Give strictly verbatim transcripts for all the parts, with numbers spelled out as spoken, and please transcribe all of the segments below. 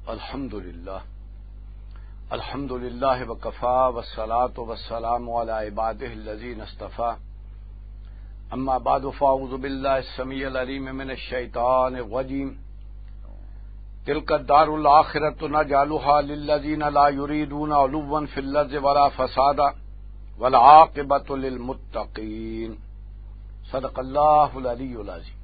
الحمد للہ الحمد للہ وکفا والصلاۃ والسلام علی عبادہ الذین اصطفی اما بعد فاعوذ باللہ السمیع العلیم من الشیطان الرجیم تلک الدار الآخرۃ نجعلها للذین لا یریدون علوا فی الارض ولا فسادا والعاقبۃ للمتقین صدق اللہ العلی العظیم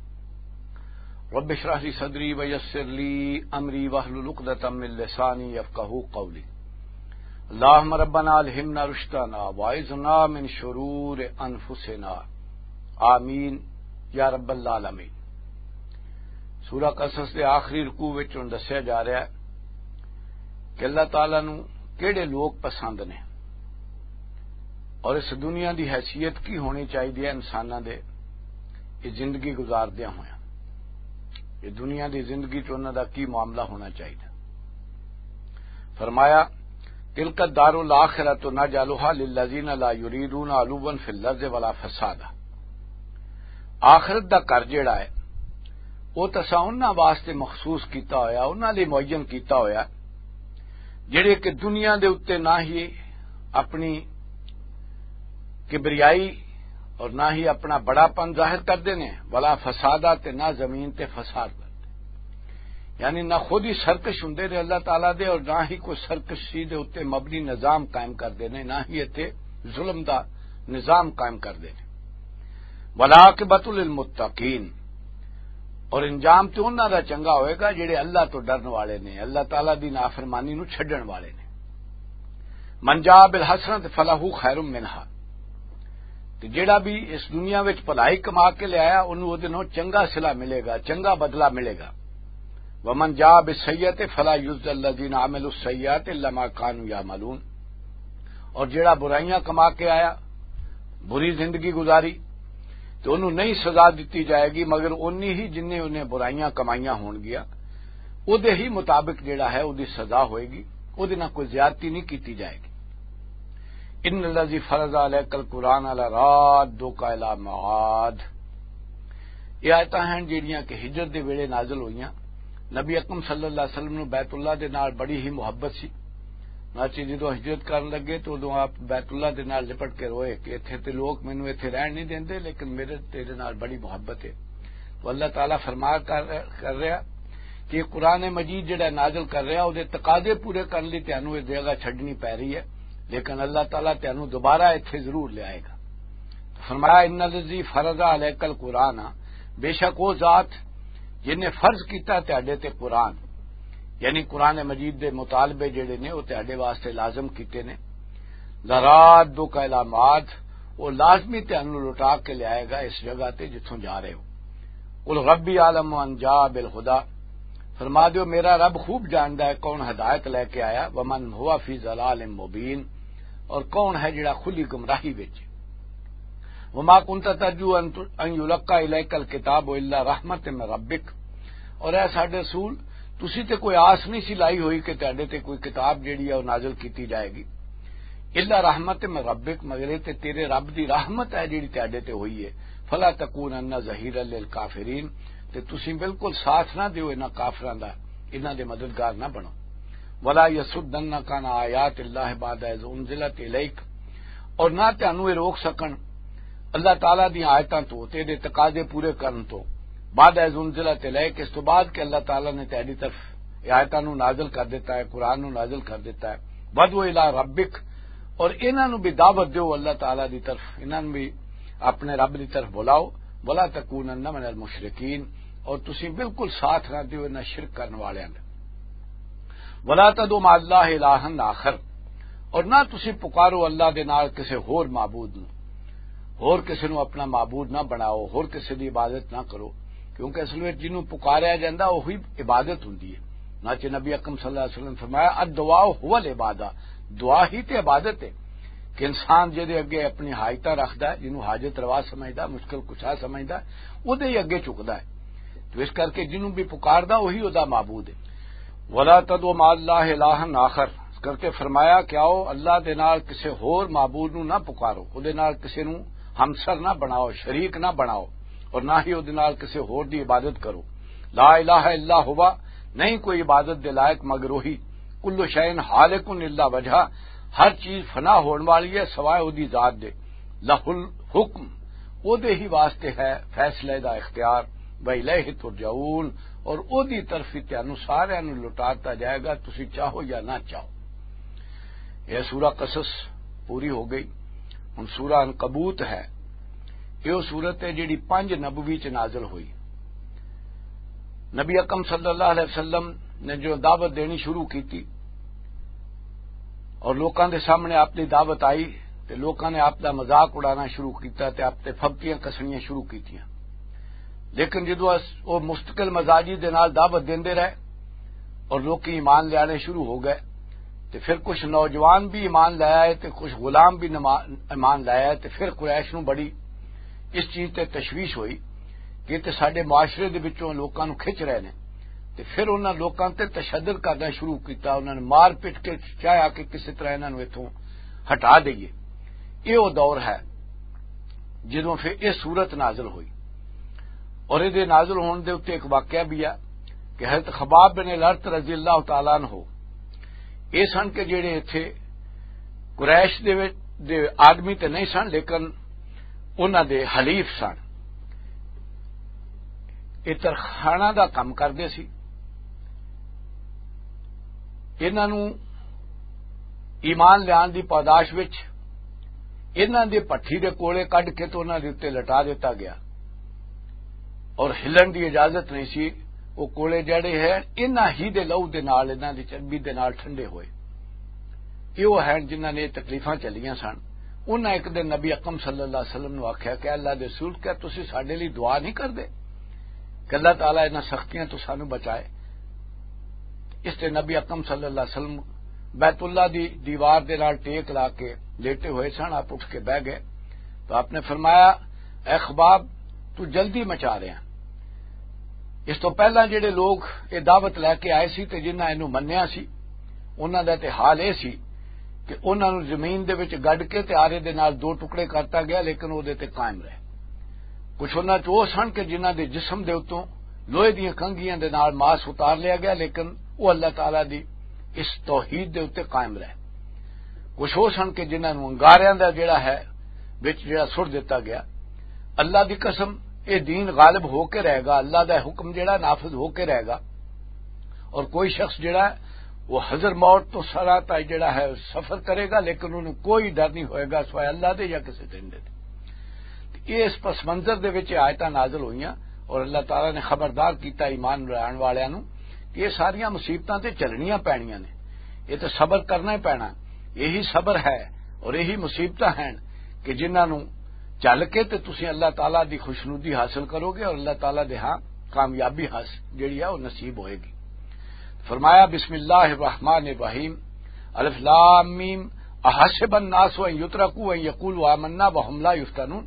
رب اشرح لي صدري ويسر لي امري واحلل عقدة من لساني يفقهوا قولي اللهم ربنا الهمنا رشدنا واعذنا من شرور انفسنا آمین یا رب العالمین۔ سورہ قصص کے آخری رکوع وچ ہن دسیا جا رہا ہے کہ اللہ تعالی نو کیڑے لوگ پسند نے اور اس دنیا دی حیثیت کی ہونی چاہیے انساناں دے یہ زندگی گزاردیاں ہوئے، یہ دنیا دی زندگی چ انہاں دا کی معاملہ ہونا چاہیے۔ فرمایا تلک الدار الآخرۃ نجعلها للذین لا یریدون علوا فی الارض ولا فسادا، آخرت دا گھر جیڑا ہے وہ تساں انہاں واسطے مخصوص کیتا ہویا، انہاں لئی معین کیتا ہویا جڑے کہ دنیا دے اوتے نہ ہی اپنی کبریائی اور نہ ہی اپنا بڑا پن ظاہر کرتے ہیں، ولا فسادا تے نہ زمین تے فساد کرتے، یعنی نہ خود ہی سرکش ہوں نے اللہ تعالیٰ دے اور نہ ہی کوئی سرکشی دے اتے مبنی نظام قائم کرتے ہیں، نہ ہی اتنے ظلم دا نظام قائم کرتے ہیں۔ والعاقبۃ للمتقین، اور انجام تو انہاں دا چنگا ہوئے گا جڑے اللہ تو ڈرن والے نے، اللہ تعالیٰ دی نافرمانی نو چھڈن والے نے۔ من جاء بالحسنۃ فلہ خیر منہا، کہ جیڑا بھی اس دنیا وچ بھلائی کما کے لے آیا انہوں وہ دنوں چنگا صلہ ملے گا، چنگا بدلہ ملے گا۔ ومن جاء بالسیئۃ فلا یجزی الذین عملوا السیئات الا ما كانوا یعملون، اور جیڑا برائیاں کما کے آیا، بری زندگی گزاری، تو انہوں نہیں سزا دیتی جائے گی مگر انہی ہی جن نے انہیں برائیاں کمائیاں ہون گیا، او دے ہی مطابق جیڑا ہے او دی سزا ہوئے گی، او دے نہ کوئی زیادتی نہیں کیتی جائے گی۔ ان الذی فرض علیک القرآن لرادک الی معاد، یہ آیتاں ہیں جڑیاں کہ ہجرت دے ویلے نازل ہوئیاں۔ نبی اکرم صلی اللہ علیہ وسلم نو بیت اللہ دے نال بڑی ہی محبت سی، ناچی جدو ہجرت کرن لگے تو ادو آپ بیت اللہ دے نال لپٹ کے روئے کہ اتھے تے لوگ مینوں اتھے رہن نہیں دیندے لیکن میرے تیرے نال بڑی محبت ہے۔ تو اللہ تعالیٰ فرما کر کر رہا کہ قرآن مجید جڑا نازل کر رہا وہ تقاضے پورے کرنے لئی تانوں یہ جگہ چھڈنی پی رہی ہے، لیکن اللہ تعالیٰ تانوں دوبارہ اتھے ضرور لے آئے گا۔ تو فرمایا ان الذی فرض علیک القرآن، بے شک وہ ذات جن نے فرض کیتا تہاڈے تے قرآن، یعنی قرآن مجید دے مطالبے جڑے نے وہ تہاڈے واسطے لازم کیتے نے، لرادک الی معاد، وہ لازمی تانوں لوٹا کے لے آئے گا اس جگہ تے جتھوں جا رہے ہو۔ قل ربی اعلم من جاء بالہدی، فرما دیو میرا رب خوب جاندا ہے کون ہدایت لے کے آیا، ومن ہوا فی ضلال مبین، اور کون ہے جڑا کھلی گمراہی وچ۔ وما كنت ترجو ان یلقى الیک الکتاب الا رحمت من ربک، اور اے ساڈے رسول تسی تے کوئی آس نہیں سی لائی ہوئی کہ تہاڈے تے کوئی کتاب جیڑی ہے وہ نازل کیتی جائے گی، الا رحمت من ربک، مگر تے تیرے رب دی رحمت ہے جیڑی تہاڈے تے ہوئی ہے۔ فلا تکونن ظہیرا للکافرین، تے تسی بالکل ساتھ نہ دیو انہاں کافراں دا، انہاں دے مددگار نہ بنو۔ ولا یصدنک عن آیات اللہ بعد اذ انزلت الیک، اور نہ تانوں یہ روک سکن اللہ تعالیٰ دی آیتاں تو تیرے تقاضے پورے کرن تو، بعد اذ انزلت الیک، اس تو بعد کہ اللہ تعالیٰ نے تیری طرف آیتاں نو نازل کر دیتا ہے، قرآن نو نازل کر دیتا ہے۔ ودعو الی ربک، اور انہاں نو بھی دعوت دیو اللہ تعالیٰ دی طرف، انہاں نو بھی اپنے رب دی طرف بلاؤ۔ ولا تکونن من المشرکین، اور تسی بالکل ساتھ نہ دیو انہاں شرک کرن والیاں دے۔ ولا تدعو مع اللہ الہا آخر، اور نہ تسی پکارو اللہ دے نال کسے ہور معبود نو، ہور کسے نو اپنا معبود نہ بناؤ، ہور کسے دی عبادت نہ کرو، کیونکہ اصل میں جنوں پکاریا جاندا وہی عبادت ہوندی ہے۔ ناچے نبی اکرم صلی اللہ علیہ وسلم فرمایا الدعاء هو العبادہ، دعا ہی تے عبادت ہے، کہ انسان جدے اگے اپنی حاجتاں رکھدا ہے، جنوں حاجت روا سمجھدا، مشکل کشا سمجھدا، اودے ہی اگے چکدا ہے، تو اس کر کے جنوں بھی پکاردا وہی اودا معبود ہے۔ ولا تدعو مع اللہ الہا آخر، اس کر کے فرمایا کہ آؤ اللہ دے نال کسے ہور معبود نو نہ پکارو، اودے نال کسے نو ہمسر نہ بناؤ، شریک نہ بناؤ، اور نہ ہی اودے نال کسے ہور دی عبادت کرو۔ لا الہ الا ہوا، نہیں کوئی عبادت دے لائق مگر وہی کل شیء ہالک الا وجہ، ہر چیز فنا ہون والی ہے سوائے اودی ذات دے، لہ الحکم او دے ہی واسطے ہے فیصلے دا اختیار، وإلیہ ترجعون اور او دی طرف ہی تانوں سارے نوں لوٹاتا جائے گا، تسی چاہو یا نہ چاہو۔ یہ سورہ قصص پوری ہو گئی۔ ہن سورہ عنکبوت ہے، یہ سورت ہے جیڑی پنج نبوی چ نازل ہوئی۔ نبی اکرم صلی اللہ علیہ وسلم نے جو دعوت دینی شروع کی تھی اور لوکاں دے سامنے اپنی دعوت آئی تے لوکاں نے آپ دا مذاق اڑانا شروع کیتا تے آپ تے پھبتیاں کسنیاں شروع کیتیاں، لیکن جدو وہ مستقل مزاجی دے نال دعوت دیندے رہے اور لوگ ایمان لے آنے شروع ہو گئے تے پھر کچھ نوجوان بھی ایمان لے آئے تے کچھ غلام بھی ایمان لے آئے تے پھر قریش نوں بڑی اس چیز تے تشویش ہوئی کہ تے ساڈے معاشرے دے وچوں لوکاں نوں کھچ رہے نے، تے پھر انہاں لوکاں تے تشدد کرنا شروع کیتا، انہاں نے مار پٹ کے چاہیا کہ کسی طرح انہاں نوں ایتھوں ہٹا دئیے۔ یہ وہ دور ہے جدوں پھر یہ سورت نازل ہوئی، اور یہ نازل ہونے دے اتنے ایک واقعہ بھی ہے کہ حضرت خباب بن الارت رضی اللہ تعالیٰ عنہ یہ سن کہ جڑے اتنے قریش دے دے آدمی تے نہیں سن لیکن انہاں دے حلیف سن، یہ ترخانہ دا کام کردے سی، انہاں نوں ایمان لیان دی پاداش وچ انہاں دے پٹھی دے کوڑے کڈ کے تو انہاں دے تے لٹا دیتا گیا اور ہلن دی اجازت نہیں سی، وہ کوڑے جڑے ہیں انہاں ہی دے لہو دے نال انہاں دی چربی دے نال ٹھنڈے ہوئے۔ یہ وہ ہیں جنہاں نے تکلیفاں چلیاں سن۔ انہاں ایک دن نبی اکرم صلی اللہ علیہ وسلم نے آکھیا کہ اللہ دے رسول کیا تسی ساڈے لیے دعا نہیں کردے کہ اللہ تعالیٰ انہاں سختیاں تو سانو بچائے؟ اس تے نبی اکرم صلی اللہ علیہ وسلم بیت اللہ دی دیوار دے نال ٹیک لا کے لیٹے ہوئے سن، آپ اٹھ کے بہ گئے تو آپ نے فرمایا اے خباب تو جلدی مچا رہے ہیں، اس تو پہلا جڑے لوگ یہ دعوت لے کے آئے سی تے جنہاں اینو منیا سی انہاں دا تے حال اے سی کہ انہاں نوں زمین دے وچ گڈ کے تے آرے دے نال دو ٹکڑے کرتا گیا لیکن او دے تے قائم رہے۔ کچھ انہاں چ او سن کہ جنہاں دے جسم دے اتوں لوہے دیاں کنگیاں دے نال ماس اتار لیا گیا لیکن وہ اللہ تعالیٰ دی اس توحید دے اتے قائم رہے۔ کچھ ہو سن کہ جنہاں نوں انگاریاں دا جڑا ہے وچ جڑا سٹ دیتا گیا۔ اللہ دی قسم یہ دین غالب ہو کے رہے گا، اللہ دا حکم جڑا نافذ ہو کے رہے گا، اور کوئی شخص جڑا ہے وہ حضر موت تو سرا تک جڑا ہے سفر کرے گا لیکن انہوں کوئی ڈر نہیں ہوئے گا سوائے اللہ دے یا کسی درندے دے۔ یہ اس پس منظر دے وچ آیتاں نازل ہوئیاں اور اللہ تعالیٰ نے خبردار کیتا ایمان لان والےاں نوں کہ یہ ساریاں مصیبتاں تے چلنیاں پینیاں نے، یہ تو صبر کرنا ہی پینا، یہی صبر ہے اور یہی مصیبتاں ہیں کہ جنہاں نوں چل کے تے تسی اللہ تعالیٰ دی خوشنودی حاصل کرو گے اور اللہ تعالیٰ دے ہاں کامیابی حاصل جڑی ہے وہ نصیب ہوئے گی۔ فرمایا بسم اللہ الرحمن الرحیم الف لام میم احسب الناس ان یترکوا ان یقولوا آمنا وهم لا یفتنون،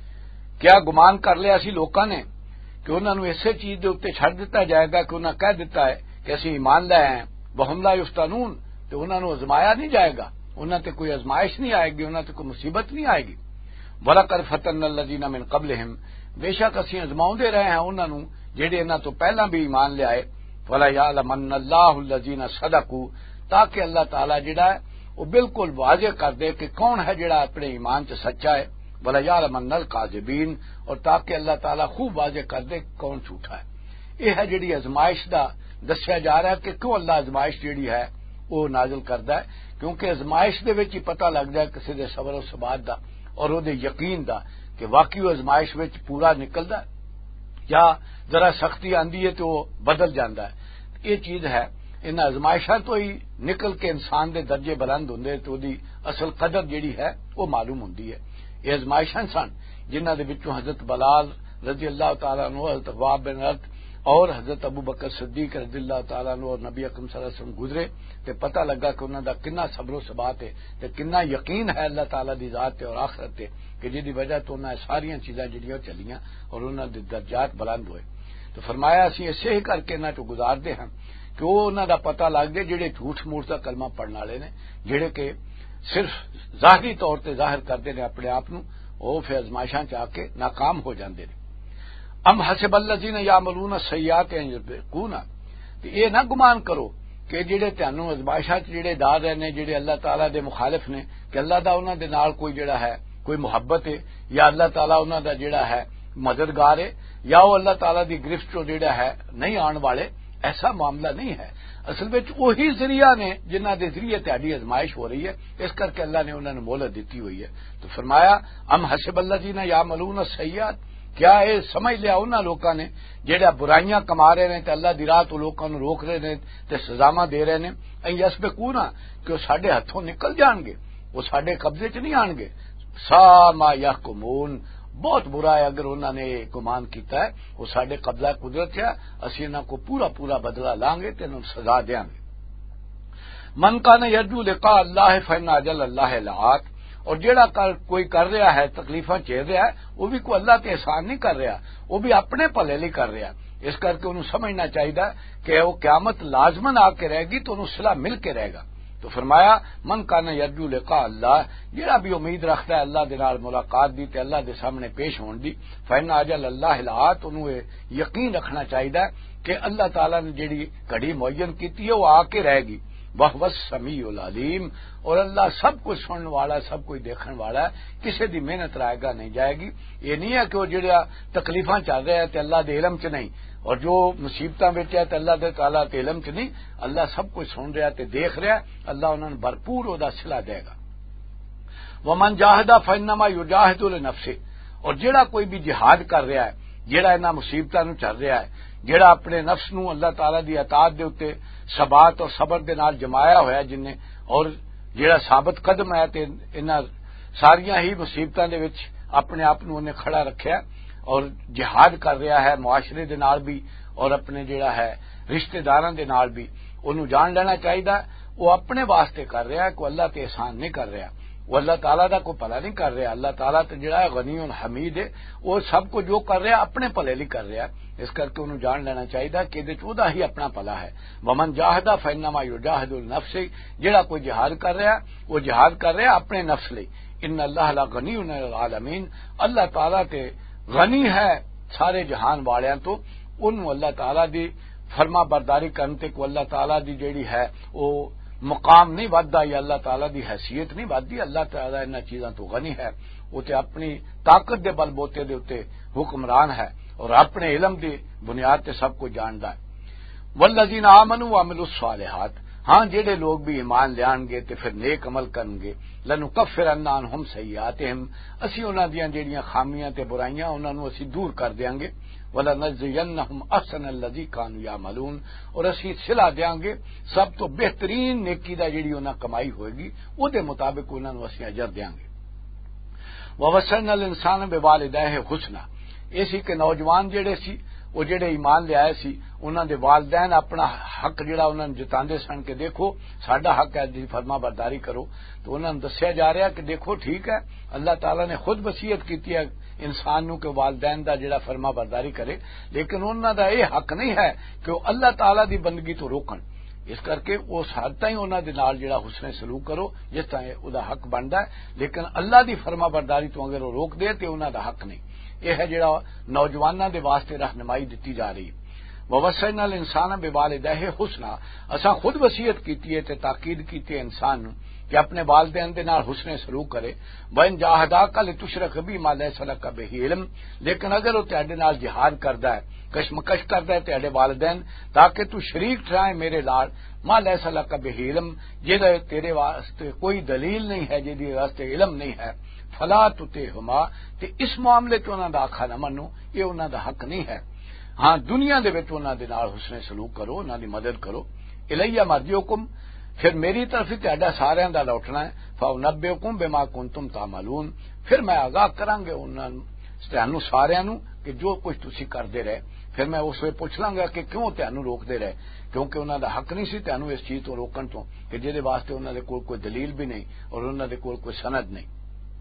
کیا گمان کر لیا اسی لوکاں نے کہ انہاں نوں اسے چیز دے اوتے چھڈ دتا جائے گا کہ انہاں کہہ دیتا ہے کہ اسی ایمان لے آئے ہیں وهم لا یفتنون، تو انہاں نوں آزمایا نہیں جائے گا، انہاں تے کوئی آزمائش نہیں آئے گی، انہاں تے کوئی مصیبت نہیں آئے گی۔ وَلَقَدْ فَتَنَّا الَّذِينَ مِن قَبْلِهِمْ، بے شک اسی آزماؤندے رہے ہیں انہاں نوں جڑے انہاں تو پہلا بھی ایمان لے آئے۔ وَلَيَعْلَمَنَّ اللَّهُ الَّذِينَ صَدَقُوا، تاکہ اللہ تعالیٰ جڑا ہے وہ بالکل واضح کر دے کہ کون ہے جڑا اپنے ایمان سے سچا ہے، وَلَيَعْلَمَنَّ الْكَاذِبِينَ، اور تاکہ اللہ تعالیٰ خوب واضح کر دے کون جھوٹا ہے۔ یہ ہے جڑی آزمائش دا دسیا جا رہا ہے کہ کیوں اللہ آزمائش جڑی ہے وہ نازل کردا ہے، کیونکہ آزمائش دے وچ ہی پتہ لگ جائے کسی دے صبر و ثبات دا اور وہ یقین دا کہ واقعی آزمائش وچ پورا نکلدا ہے یا ذرا سختی آندی ہے تو وہ بدل جاندا ہے۔ یہ چیز ہے ان آزمائشاں تو ہی نکل کے انسان دے درجے بلند ہوندے تو دی اصل قدر جیڑی ہے وہ معلوم ہوندی ہے۔ یہ آزمائشاں سن جنہاں دے وچوں حضرت بلال رضی اللہ تعالیٰ عنہ، حضرت خباب بن الارت اور حضرت ابو بکر صدیق رضی اللہ تعالیٰ عنہ اور نبی اکرم صلی اللہ علیہ وسلم گزرے تے پتہ لگا کہ انہاں دا کنا صبر و ثبات ہے تے کنا یقین ہے اللہ تعالیٰ دی ذات تے اور آخرت تے کہ جی دی وجہ تو انہاں ساریاں چیزاں جڑیاں چلیاں اور انہاں دے درجات بلند ہوئے۔ تو فرمایا اسی ایسے ہی کر کے انہاں تو گزار دے ہیں کہ وہ انہاں دا پتہ لگ گئے جڑے جھوٹ موٹ دا کلمہ پڑھن والے نے، جڑے کہ صرف ظاہری طور تے ظاہر کردے نے اپنے آپ نوں، وہ پھر آزمائشاں چ آ کے ناکام ہو جاندے نے۔ ام حسب الذین یعملون السیئات ان یسبقونا، تے یہ نہ گمان کرو کہ جڑے تانوں ازمائشاں جڑے ڈال رہے نے جڑے اللہ تعالیٰ دے مخالف نے کہ اللہ دا انہاں دے نال کوئی جڑا ہے کوئی محبت ہے یا اللہ تعالیٰ انہاں دا جڑا ہے مددگار ہے یا وہ اللہ تعالیٰ دی گرفت چوں جڑا ہے نہیں آن والے، ایسا معاملہ نہیں ہے۔ اصل میں وہی ذریعہ نے جنہاں دے ذریعے تہاڈی ازمائش ہو رہی ہے، اس کر کے اللہ نے انہوں نے مہلت دیتی ہوئی ہے۔ تو فرمایا ام حسب الذین یعملون السیئات، کیا یہ سمجھ لیا انہاں لوکاں نے جڑا برائیاں کما رہے نے تے اللہ دی راہ تو لوکاں نوں روک رہے نے تے سزاواں دے رہے نے، این یسبقونا کہ وہ ساڈے ہتھوں نکل جان گے، وہ ساڈے قبضے چ نہیں آن گے۔ سا ما یحکمون، بہت برا ہے اگر انہوں نے گمان کیتا ہے وہ ساڈے قبضہ قدرت ہے، اسی انہاں کو پورا پورا بدلہ لیں گے تے انہاں سزا دیاں گے۔ من کان یرجو لقاء اللہ فإن اجل اللہ لآت، اور جیڑا کر کوئی کر رہا ہے تکلیفاں جھیل رہا ہے وہ بھی کوئی اللہ تے احسان نہیں کر رہا، وہ بھی اپنے بھلے لیے کر رہا، اس کر کے انہوں سمجھنا چاہیے کہ وہ قیامت لازمن آ کے رہے گی تو انہوں صلح مل کے رہے گا۔ تو فرمایا من کان یرجو لقاء اللہ، جیڑا بھی امید رکھتا ہے اللہ دے نال ملاقات دی تے اللہ دے سامنے پیش ہون دی، فإن اجل اللہ لآت، انہوں یقین رکھنا چاہیے کہ اللہ تعالیٰ نے جیڑی گھڑی معین کیتی ہے وہ آ کے رہے گی۔ وَهُوَ السَّمِيعُ الْعَلِيمُ، اور اللہ سب کچھ سننے والا، سب کچھ دیکھنے والا ہے، کسی دی محنت رائے گا نہیں جائے گی۔ یہ نہیں ہے کہ وہ جڑا تکلیفاں چل رہے ہیں تے اللہ دے علم چ نہیں، اور جو مصیبتاں وچ ہے تے اللہ دے تعالیٰ تے علم چ نہیں، اللہ سب کچھ سن رہا تے دیکھ رہا ہے، اللہ انہاں نوں بھرپور دا صلہ دے گا۔ وَمَن جَاهَدَ فَإِنَّمَا يُجَاهِدُ لِنَفْسِهِ، اور جڑا کوئی بھی جہاد کر رہا ہے، جڑا انہاں مصیبتاں نوں چل رہا ہے، جڑا اپنے نفس نوں اللہ تعالیٰ دی اطاعت دے اوتے ثبات اور صبر دے نال جمایا ہویا جن نے، اور جڑا ثابت قدم ہے تے انہاں ساریاں ہی مصیبتاں دے وچ اپنے آپ نوں انہیں کھڑا رکھیا اور جہاد کر رہا ہے معاشرے دے نال بھی اور اپنے جڑا ہے رشتہ داراں دے نال بھی، انہوں جان لینا چاہیے وہ اپنے واسطے کر رہا ہے، کوئی اللہ تے احسان نہیں کر رہا، وہ اللہ تعالیٰ دا کوئی بھلا نہیں کر رہا۔ اللہ تعالیٰ تے جڑا ہے غنی حمید ہے، وہ سب کو جو کر رہا ہے اپنے بھلے لیے کر رہا ہے، اس کر کے انہوں جان لینا چاہیے کہ یہ چودہ ہی اپنا بھلا ہے۔ ومن جاہد فإنما یجاہد لنفسہ، جڑا کوئی جہاد کر رہا ہے وہ جہاد کر رہا ہے اپنے نفس لئی۔ ان اللہ لغنی عن العالمین، اللہ تعالیٰ تے غنی ہے سارے جہان والیاں تو، انہوں اللہ تعالیٰ دی فرما برداری کرنے تے کو اللہ تعالیٰ دی جیڑی ہے وہ مقام نہیں ودتا یا اللہ تعالیٰ دی حیثیت نہیں ودتی۔ اللہ تعالیٰ انہاں چیزاں تو غنی ہے، وہ تے اپنی طاقت دے بل بوتے دے اوتے حکمران ہے اور اپنے علم دی بنیاد تے سب کو جاندا ہے۔ والذین آمنوا وعملوا الصالحات، ہاں جڑے لوگ بھی ایمان لیان گے تے پھر نیک عمل کرن گے، لنکفرن عنہم سیئاتہم، اسی انہاں دیاں جڑیاں خامیاں تے برائیاں انہاں نوں اسی دور کر دیاں گے، وَلَنَجْزِيَنَّهُمْ أَحْسَنَ الَّذِي كَانُوا يَعْمَلُونَ، اور اسی صلہ دیاں گے سب تو بہترین نیکی دا جڑی انہاں کمائی ہوئے گی او دے مطابق انہاں نوں اسی اجر دیاں گے۔ وَوَصَّيْنَا الْإِنسَانَ بِوَالِدَيْهِ حُسْنًا، اسی کہ نوجوان جڑے سی وہ جڑے ایمان لے آئے سی انہاں دے والدین اپنا حق جڑا انہاں نوں جتاندے سن کہ دیکھو ساڈا حق ہے جی فرما برداری کرو، تو انہاں نوں دسیا جا رہا کہ دیکھو ٹھیک ہے اللہ تعالیٰ نے خود وصیت کیتی ہے انسان نو کہ والدین دا جڑا فرما برداری کرے، لیکن انہاں دا یہ حق نہیں ہے کہ وہ اللہ تعالیٰ دی بندگی تو روکن، اس کر کے اس حد تائیں انہاں دے نال جڑا حسن سلوک کرو جس طرح او دا حق بندا ہے، لیکن اللہ دی فرما برداری تو اگر وہ روک دے تے انہاں دا حق نہیں۔ یہ ہے جڑا نوجواناں دے واسطے رہنمائی دتی جا رہی ہے۔ وَوَصَّيْنَا الْإِنسَانَ بِوَالِدَيْهِ حُسْنًا، اساں خود وصیت کیتی ہے تے تاکید کیتی ہے انسان نوں کہ اپنے والدین دے نال حسن سلوک کرے۔ وَإِن جَاهَدَاكَ لِتُشْرِكَ بِي مَا لَيْسَ لَكَ بِهِ عِلْمٌ، لیکن اگر وہ تہاڈے نال جہاد کردا ہے، کشمکش کردا ہے تہاڈے والدین تاکہ تو شریک ٹھہرائیں میرے نال، ما لَيْسَ لَكَ بِهِ عِلْمٌ، جے تیرے واسطے کوئی دلیل نہیں ہے، جے دی واسطے علم نہیں ہے، فلا تطعهما، تے اس معاملے چ انہاں دا آکھا نہ منو، یہ انہاں دا حق نہیں ہے۔ ہاں دنیا دے وچ انہاں دے نال حسن سلوک کرو، انہاں دی مدد کرو۔ الیہ مرجعکم، پھر میری طرف ہی تہاڈا ساریاں دا لوٹنا ہے، فانبئکم بما کنتم تعملون، پھر میں آگاہ کراں گے انہاں تانوں ساریاں نوں کہ جو کچھ تسی کردے رہے، پھر میں اس ویلے پوچھ لاں گا کہ کیوں تانوں روکدے رہے، کیونکہ انہاں دا حق نہیں سی تانوں اس چیز تو روکن تو کہ جے دے واسطے انہاں دے کول کوئی دلیل بھی نہیں اور انہاں دے کول کوئی سند نہیں۔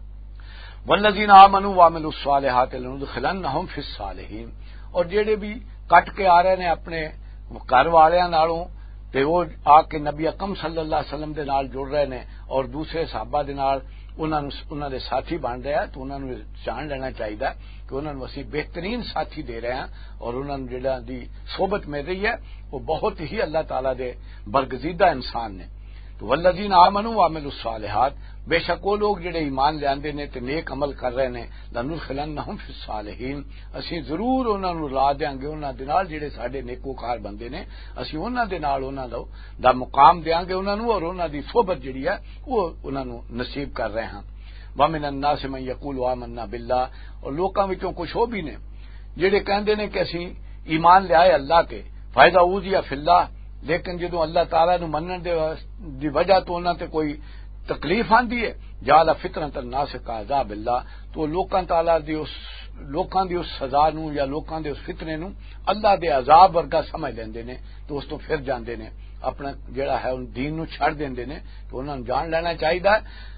والذین آمنوا وعملوا الصالحات لندخلنہم فی الصالحین، اور جڑے بھی کٹ کے آ رہے نے اپنے گھر والیاں نالوں تے وہ آ کے نبی اکرم صلی اللہ علیہ وسلم دے نال جڑ رہے نے اور دوسرے صحابہ دے نال انہاں نوں انہاں دے ساتھی بن رہا تو انہاں نوں جان لینا چاہیے کہ انہاں نوں اسی بہترین ساتھی دے رہے ہیں اور انہاں نوں جڑا دی صحبت مل رہی ہے وہ بہت ہی اللہ تعالی دے برگزیدہ انسان نے. تو والذین آمنوا وعملوا الصالحات، بے شک وہ لوگ جڑے ایمان لیاندے نے تے نیک عمل کر رہے نے، لندخلنہم فی الصالحین، اسی ضرور انہاں نوں لا دیاں گے انہاں دے نال جڑے ساڈے نیکوکار بندے نے، اسی انہاں دے نال انہاں دا مقام دیاں گے انہاں نوں اور انہاں دی صحبت جڑی ہے وہ انہاں نوں نصیب کر رہے ہیں. ومن الناس من یقول آمنا باللہ، اور لوکاں وچوں کچھ ہو بھی نے جڑے کہندے نے کہ اسی ایمان لے آئے اللہ کے، فائدہ اوذی فی اللہ، لیکن جدوں اللہ تعالیٰ نو منن دے دی وجہ تو انہاں تے کوئی تکلیف آندی ہے، جعل فتنۃ الناس کعذاب اللہ، تو لوکاں تعالیٰ دی اس لوکاں دی اس سزا نو یا لوکاں دے اس فتنے نو اللہ دے عذاب ورگا سمجھ لیندے نے تو اس تو پھر جاندے نے، اپنا جڑا ہے ان دین نو چھڑ دیندے نے. تو انہاں نوں جان لینا چاہیے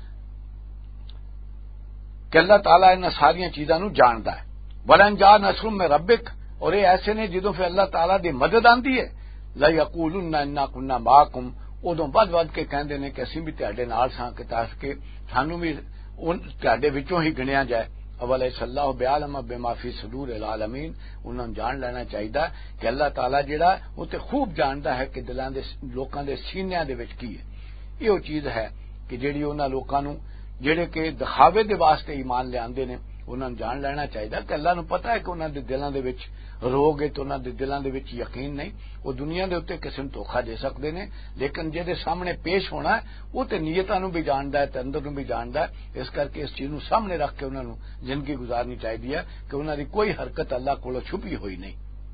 کہ اللہ تعالیٰ انہاں ساری چیزاں نو جاندا ہے. ولن جا نصر من ربک، اور یہ ایسے نے جدوں پھر اللہ تعالیٰ دی مدد آندی ہے، لا یقولن انا کنا معکم، ادوں ود ود کے کہندے نے کہ اسی بھی تہاڈے نال ساں کہ تاکہ سانوں بھی تہاڈے وچوں ہی گنیا جائے. اولیس اللہ بعالم بما فی صدور العالمین، انہاں نوں جان لینا چاہیے کہ اللہ تعالیٰ جڑا وہ تے خوب جاندا ہے کہ دلاں دے لوکاں دے سینیاں دے وچ کی ہے. یہ وہ چیز ہے کہ جڑی انہاں لوکاں نوں جڑے کہ دکھاوے دے واسطے ایمان لے آندے نے انہاں نوں جان لینا چاہیے کہ اللہ نوں پتہ ہے کہ انہاں دے دلاں دے وچ روگ ہے تو انہاں دے دلاں دے وچ یقین نہیں، وہ دنیا دے اوتے کسے نوں دھوکھا دے سکدے نے، لیکن جہدے سامنے پیش ہونا ہے وہ تے نیتاں نوں بھی جاندا ہے تے اندر نوں بھی جاندا ہے. اس کر کے اس چیز نوں سامنے رکھ کے انہاں نوں زندگی گزارنی چاہیے کہ انہاں دی کوئی حرکت اللہ کولوں چھپی ہوئی نہیں.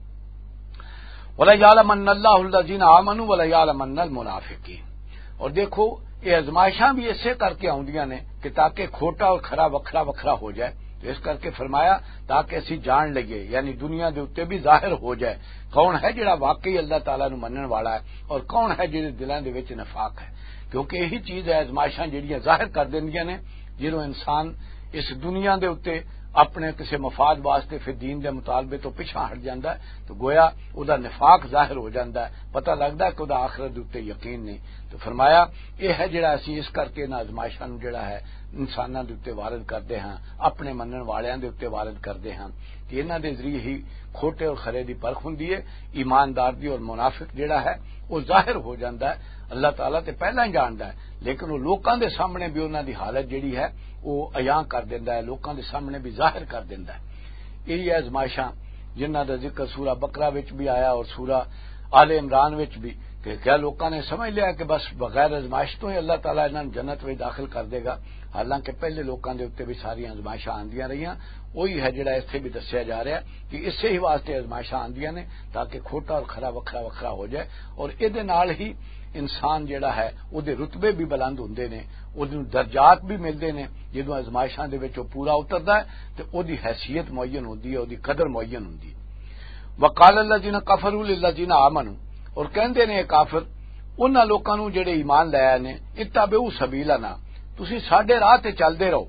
ولا یعلمن اللہ الذین آمنوا ولا یعلمن المنافقین، اور دیکھو یہ آزمائشاں بھی اسے کر کے آؤندیاں نے کہ تاکہ کھوٹا اور کھرا وکھرا وکھرا ہو جائے. تو اس کر کے فرمایا تاکہ اسی جان لئیے، یعنی دنیا دے اوتے بھی ظاہر ہو جائے کون ہے جڑا واقعی اللہ تعالیٰ نو منن والا ہے اور کون ہے جڑے دلاں دے وچ نفاق ہے. کیونکہ یہی چیز ہے آزمائشاں جڑیاں ظاہر کر دیندیاں نے جدوں انسان اس دنیا دے اوتے اپنے کسی مفاد واسطے پھر دین دے مطالبے تو پیچھے ہٹ جاندا ہے تو گویا او دا نفاق ظاہر ہو جاندا ہے، پتہ لگدا ہے کہ او دا آخرت دے اوتے یقین نہیں. تو فرمایا یہ ہے جڑا اسی اس کر کے نا آزمائشاں نو جڑا ہے انساناں دے اوتے وارد کردے ہاں، اپنے منن والیاں دے اوتے وارد کردے ہاں کہ انہاں دے ذریعے ہی کھوٹے اور کھرے دی پرکھ ہوندی ہے. ایماندار دی اور منافق جڑا ہے وہ ظاہر ہو جاندا ہے، اللہ تعالیٰ تے پہلا ہی جاندا ہے، لیکن وہ لوکاں دے سامنے بھی انہاں دی حالت جڑی ہے وہ عیاں کر دیندا ہے، لوکاں دے سامنے بھی ظاہر کر دیندا ہے. یہی آزمائشاں جنہاں دا ذکر سورہ بقرہ وچ بھی آیا اور سورہ آل عمران وچ بھی کہ کیا لوکاں نے سمجھ لیا کہ بس بغیر آزمائش تو ہی اللہ تعالیٰ انہاں جنت میں داخل کر دے گا. حالانکہ پہلے لوکاں دے اوتے بھی ساری آزمائشاں آندیاں رہیاں. وہی ہے جڑا اتنے بھی دسیا جا رہا ہے کہ اسے ہی واسطے آزمائشاں آندیاں نے تاکہ کھوٹا اور کھرا وکھرا وکھرا ہو جائے اور ادھے نال ہی انسان جڑا ہے وہ دے رتبے بھی بلند ہوندے نے، اودوں درجات بھی ملدے نے. جدوں آزمائشاں دے وچ پورا اتردا ہے تے اودی حیثیت معین ہوندی ہے، اودی قدر معین ہوندی ہے. وقال الذین کفروا للذین آمنوا، اور کہندے نے کافر انہاں لوکاں نوں جڑے ایمان لے آئے نے، اتبعوا سبیلنا، تسی ساڈے راہ تے چلدے رہو،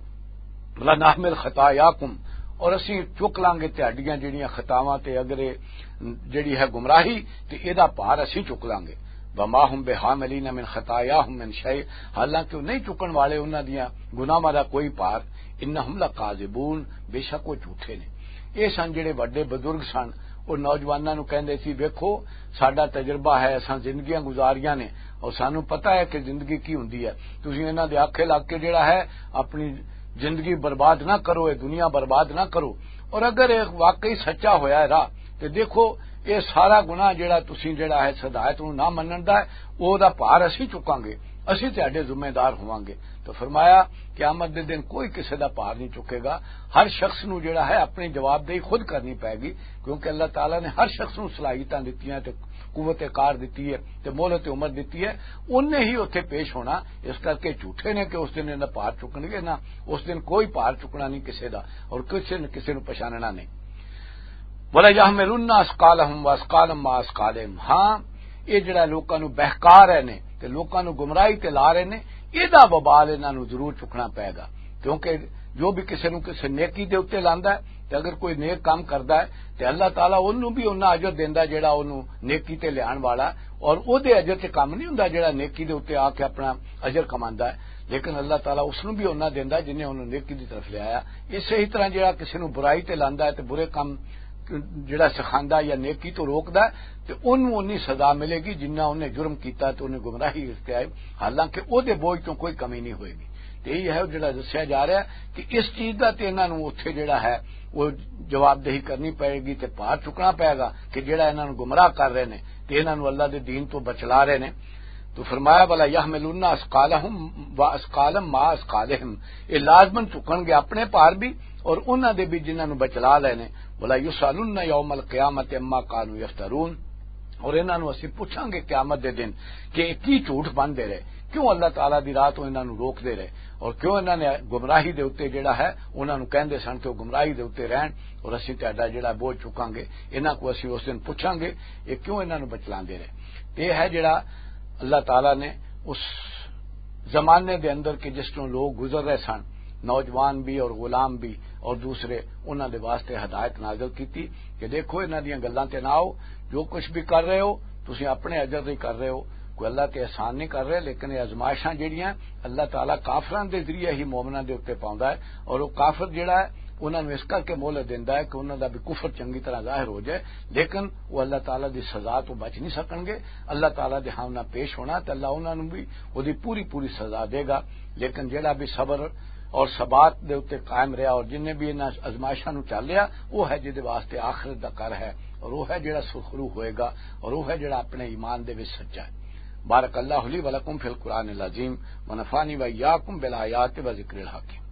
لنحمل خطایاکم، اور اسی چک لیں گے تہاڈیاں جڑیاں خطاواں تے اگر جڑی ہے گمراہی تے ایدا بھار اسی چک لیں گے. وما هم بحاملین من خطایاہم من شیء، حالانکہ وہ نہیں چکن والے انہاں دیاں گناہاں دا کوئی بھار. انہم لکاذبون، بے شک وہ جھوٹے نے. یہ سن جڑے بڑے بزرگ سن وہ نوجواناں نوں کہندے سی ویکھو ساڈا تجربہ ہے، اساں زندگیاں گزاریاں نے اور سانوں پتہ ہے کہ زندگی کی ہوندی ہے، تسی انہاں دے آکھے لگ کے جڑا ہے اپنی زندگی برباد نہ کرو، یہ دنیا برباد نہ کرو. اور اگر یہ واقعی سچا ہویا ہے راہ تے دیکھو یہ سارا گناہ جڑا تسی جڑا ہے ہدایت نوں نہ منن دا ہے او دا بھار اسی چکاں گے، اسی تہاڈے ذمہ دار ہوواں گے. تو فرمایا قیامت دے دن کوئی کسی دا بھار نہیں چکے گا، ہر شخص نو جڑا ہے اپنی جواب دہی خود کرنی پائے گی، کیونکہ اللہ تعالیٰ نے ہر شخص نو صلاحیتاں دتیاں تے قوت کار دیتی ہے تے مہلت عمر دیتی ہے، انہیں ہی اتنے پیش ہونا. اس کر کے جھوٹے نے کہ اس دن انہیں پار چکن گے نہ، اس دن کوئی پار چکنا نہیں کسی دا اور کسی نے کسی نو پچھاننا نہیں. وَلَيَحْمِلُنَّ أَثْقَالَهُمْ وَأَثْقَالًا مَّعَ أَثْقَالِهِمْ، ہاں یہ جڑا لوکاں نو بہکا رہے نے تے لوکاں نو گمراہی تے لا رہے نے، ایدا وبال انہاں نو ضرور چکنا پائے گا. کیونکہ جو بھی کسی نو کسی نیکی دے اوتے لاندا ہے تے اگر کوئی نیک کام کردا ہے تے اللہ تعالیٰ اونوں بھی اوناں اجر دیندا جڑا اونوں نیکی تے لیان والا، اور او دے اجر تے کم نہیں ہوندا جڑا نیکی دے اوتے آ کے اپنا اجر کماندا ہے. لیکن اللہ تعالیٰ اس نوں بھی اُنہ دیندا جنہیں انہوں نیکی دی طرف لے آیا. اسی ہی طرح جڑا کسی نوں برائی تے لاندا ہے تے برے کام جڑا سکھاندا یا نیکی تو روکدا ہے تے اونوں اونی سزا ملے گی جنہ انہیں جرم کیتا تے انہیں گمراہی اختیار، حالانکہ او دے بوجھ تو کوئی کمی نہیں ہوئے گی. یہی ہے جڑا دسیا جا رہا ہے کہ اس چیز کا تو انہوں نے اتنے جڑا ہے وہ جواب دہی کرنی پائے گی تے پار چکنا پائے گا کہ جڑا انہوں نے گمراہ کر رہے ہیں تے انہوں نے اللہ دے دین تو بچلا رہے ہیں. تو فرمایا بلا یحملون اسقالہم و اسقالم ما اسقالہم، یہ لازمن چکن گے اپنے پار بھی اور انہوں دے بھی جنہوں نے بچلا لے نے. بلا یسالون یوم القیامت اما کانوا یفترون، اور انہوں نے اسی پوچھاں گے قیامت دے دن کہ کی جھوٹ باندھتے رہے، کیوں اللہ تعالیٰ دی راہ تو انہوں نے روک دے رہے اور کیوں انہوں نے گمراہی دے اتنے جڑا ہے انہوں نے کہندے سن کہ وہ گمراہی دے اتنے رہن اور اسی تہاڈا جڑا بوجھ چکاں گے. انہاں کو اسی اس دن پوچھاں گے یہ کیوں انہوں نے بچلاندے رہے. یہ ہے جڑا اللہ تعالیٰ نے اس زمانے دے اندر کہ جس طرح لوگ گزر رہے سن، نوجوان بھی اور غلام بھی اور دوسرے، انہوں دے واسطے ہدایت نازل کیتی کہ دیکھو انہاں دیاں گلاں تے نہ آؤ، جو کچھ بھی کر رہے ہو تسی اپنے اجر تے کر رہے ہو، کوئی اللہ تے احسان نہیں کر رہے. لیکن یہ ازمائشاں جڑیاں اللہ تعالیٰ کافراں دے ذریعے ہی مومناں دے اوتے پاوندا ہے، اور وہ کافر جڑا ہے انہوں نے اس کر کے مہلت دیندا ہے کہ انہوں دا بھی کفر چنگی طرح ظاہر ہو جائے، لیکن وہ اللہ تعالیٰ دی سزا تو بچ نہیں سکن گے. اللہ تعالیٰ دے ہاں پیش ہونا تے اللہ انہوں نے بھی وہ دی پوری پوری سزا دے گا. لیکن جڑا بھی صبر اور ثبات دے اوتے قائم رہا اور جن نے بھی انہاں ازمائشاں نو چالیا، وہ ہے جدے واسطے آخرت دا کر ہے، اور وہ ہے جڑا سرخرو ہوئے گا، اور وہ ہے جڑا اپنے ایمان دے وچ سچا ہے. بارک اللہ لی ولکم فی القرآن العظیم ونفعنی وإیاکم بالآیات و ذکر الحکیم.